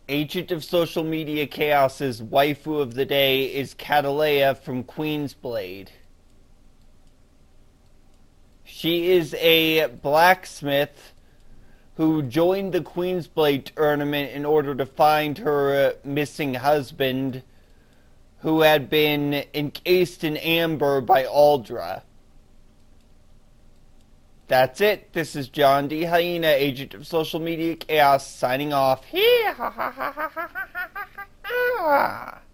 Agent of Social Media Chaos's waifu of the day is Catalea from Queensblade. She is a blacksmith who joined the Queensblade tournament in order to find her missing husband, who had been encased in amber by Aldra. That's it. This is John D. Hyena, Agent of Social Media Chaos, signing off.